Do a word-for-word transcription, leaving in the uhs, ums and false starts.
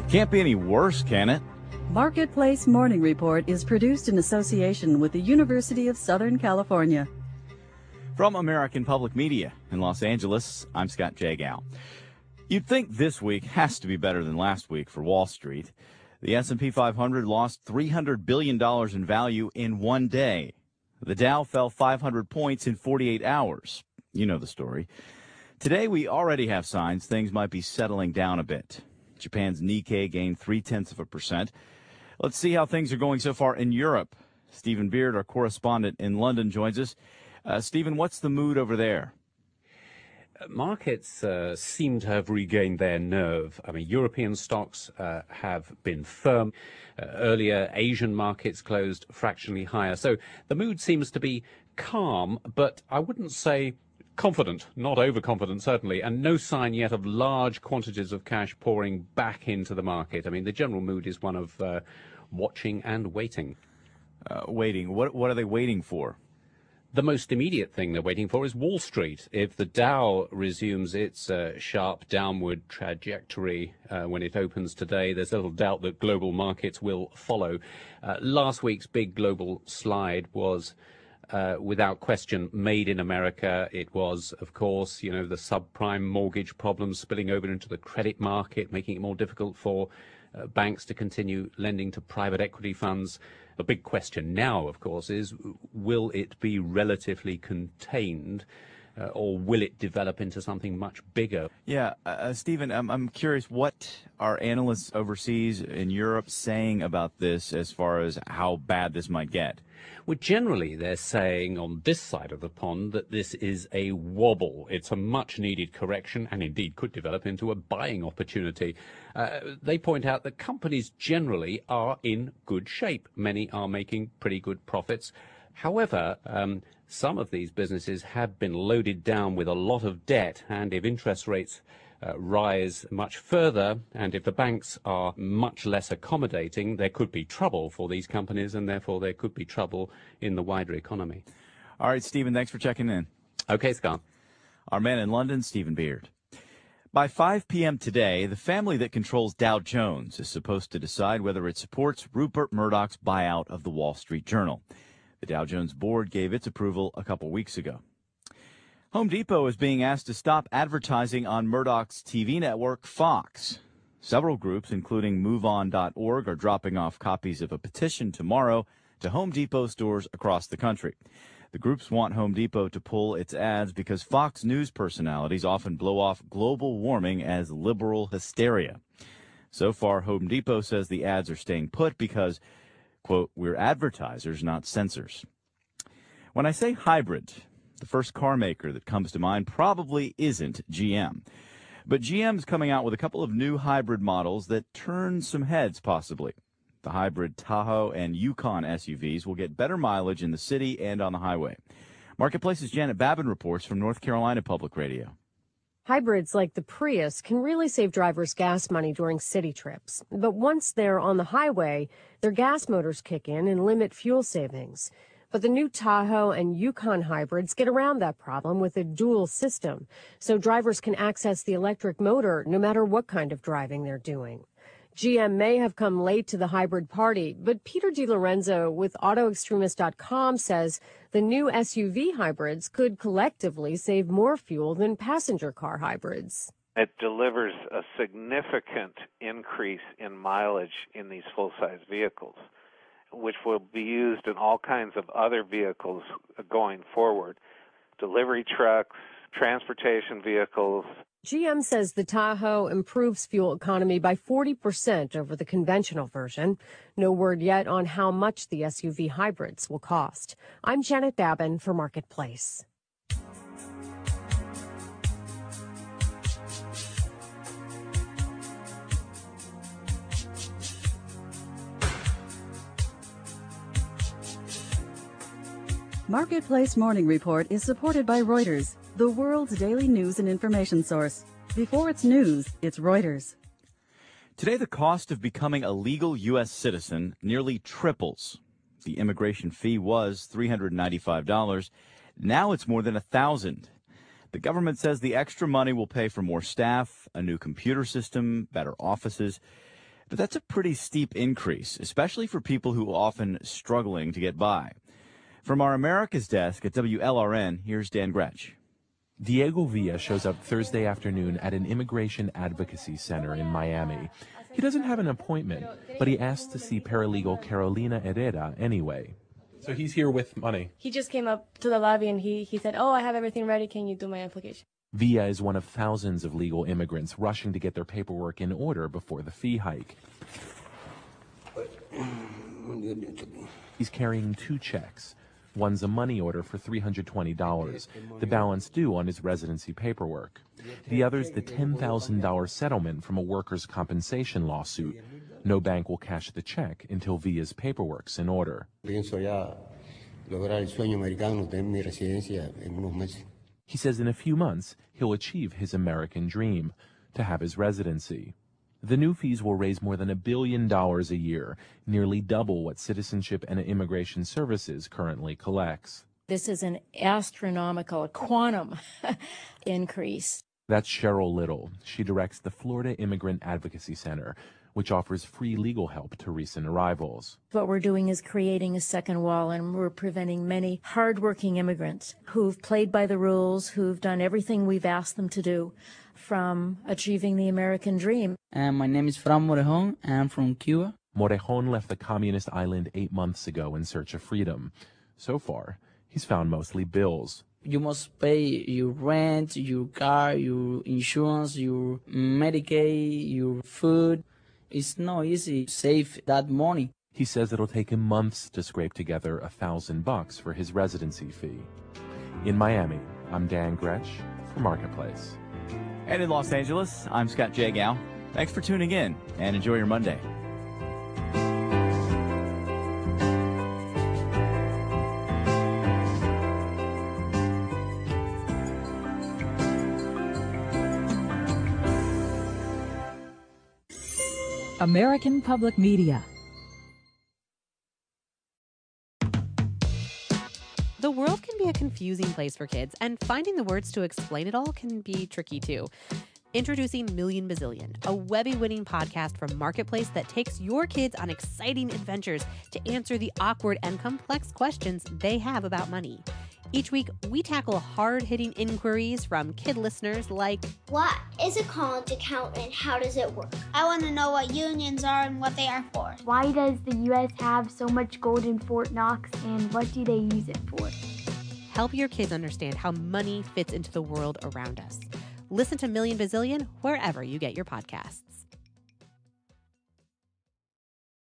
Can't be any worse, can it? Marketplace Morning Report is produced in association with the University of Southern California. From American Public Media in Los Angeles, I'm Scott Jagow. You'd think this week has to be better than last week for Wall Street. The S and P five hundred lost three hundred billion dollars in value in one day. The Dow fell five hundred points in forty-eight hours. You know the story. Today, we already have signs things might be settling down a bit. Japan's Nikkei gained three-tenths of a percent. Let's see how things are going so far in Europe. Stephen Beard, our correspondent in London, joins us. Uh, Stephen, what's the mood over there? Markets uh, seem to have regained their nerve. I mean, European stocks uh, have been firm. Uh, earlier, Asian markets closed fractionally higher. So the mood seems to be calm, but I wouldn't say confident, not overconfident, certainly, and no sign yet of large quantities of cash pouring back into the market. I mean, the general mood is one of uh, watching and waiting. Uh, waiting. What, what are they waiting for? The most immediate thing they're waiting for is Wall Street. If the Dow resumes its uh, sharp downward trajectory uh, when it opens today, there's little doubt that global markets will follow. Uh, last week's big global slide was, uh, without question, made in America. It was, of course, you know, the subprime mortgage problems spilling over into the credit market, making it more difficult for uh, banks to continue lending to private equity funds. The big question now, of course, is will it be relatively contained uh, or will it develop into something much bigger? Yeah, uh, Stephen, I'm, I'm curious, what are analysts overseas in Europe saying about this as far as how bad this might get? Well, generally, they're saying on this side of the pond that this is a wobble. It's a much-needed correction and indeed could develop into a buying opportunity. Uh, they point out that companies generally are in good shape. Many are making pretty good profits. However, um, some of these businesses have been loaded down with a lot of debt, and if interest rates Uh, rise much further, and if the banks are much less accommodating, there could be trouble for these companies, and therefore there could be trouble in the wider economy. All right, Stephen, thanks for checking in. Okay, Scott. Our man in London, Stephen Beard. By five p.m. today, the family that controls Dow Jones is supposed to decide whether it supports Rupert Murdoch's buyout of the Wall Street Journal. The Dow Jones board gave its approval a couple weeks ago. Home Depot is being asked to stop advertising on Murdoch's T V network, Fox. Several groups, including move on dot org, are dropping off copies of a petition tomorrow to Home Depot stores across the country. The groups want Home Depot to pull its ads because Fox News personalities often blow off global warming as liberal hysteria. So far, Home Depot says the ads are staying put because, quote, we're advertisers, not censors. When I say hybrid, the first car maker that comes to mind probably isn't G M. But G M's coming out with a couple of new hybrid models that turn some heads, possibly. The hybrid Tahoe and Yukon S U Vs will get better mileage in the city and on the highway. Marketplace's Janet Babin reports from North Carolina Public Radio. Hybrids like the Prius can really save drivers gas money during city trips. But once they're on the highway, their gas motors kick in and limit fuel savings. But the new Tahoe and Yukon hybrids get around that problem with a dual system, so drivers can access the electric motor no matter what kind of driving they're doing. G M may have come late to the hybrid party, but Peter DiLorenzo with auto extremist dot com says the new S U V hybrids could collectively save more fuel than passenger car hybrids. It delivers a significant increase in mileage in these full-size vehicles, which will be used in all kinds of other vehicles going forward, delivery trucks, transportation vehicles. G M says the Tahoe improves fuel economy by forty percent over the conventional version. No word yet on how much the S U V hybrids will cost. I'm Janet Babin for Marketplace. Marketplace Morning Report is supported by Reuters, the world's daily news and information source. Before it's news, it's Reuters. Today, the cost of becoming a legal U S citizen nearly triples. The immigration fee was three hundred ninety-five dollars. Now it's more than one thousand dollars. The government says the extra money will pay for more staff, a new computer system, better offices. But that's a pretty steep increase, especially for people who are often struggling to get by. From our America's desk at W L R N, here's Dan Gretsch. Diego Villa shows up Thursday afternoon at an immigration advocacy center in Miami. He doesn't have an appointment, but he asked to see paralegal Carolina Herrera anyway. So he's here with money. He just came up to the lobby and he, he said, oh, I have everything ready. Can you do my application? Villa is one of thousands of legal immigrants rushing to get their paperwork in order before the fee hike. He's carrying two checks. One's a money order for three hundred twenty dollars, the balance due on his residency paperwork. The other's the ten thousand dollars settlement from a workers' compensation lawsuit. No bank will cash the check until Villa's paperwork's in order. He says in a few months, he'll achieve his American dream, to have his residency. The new fees will raise more than a billion dollars a year, nearly double what Citizenship and Immigration Services currently collects. This is an astronomical, a quantum increase. That's Cheryl Little. She directs the Florida Immigrant Advocacy Center, which offers free legal help to recent arrivals. What we're doing is creating a second wall, and we're preventing many hardworking immigrants who've played by the rules, who've done everything we've asked them to do, from achieving the American dream. And my name is Fran Morejon, and I'm from Cuba. Morejon left the communist island eight months ago in search of freedom. So far, he's found mostly bills. You must pay your rent, your car, your insurance, your Medicaid, your food. It's not easy to save that money. He says it'll take him months to scrape together a thousand bucks for his residency fee. In Miami, I'm Dan Gretsch for Marketplace. And in Los Angeles, I'm Scott Jagow. Thanks for tuning in and enjoy your Monday. American Public Media. The world can be a confusing place for kids, and finding the words to explain it all can be tricky too. Introducing Million Bazillion, a Webby-winning podcast from Marketplace that takes your kids on exciting adventures to answer the awkward and complex questions they have about money. Each week, we tackle hard-hitting inquiries from kid listeners like, what is a college account and how does it work? I want to know what unions are and what they are for. Why does the U S have so much gold in Fort Knox and what do they use it for? Help your kids understand how money fits into the world around us. Listen to Million Bazillion wherever you get your podcasts.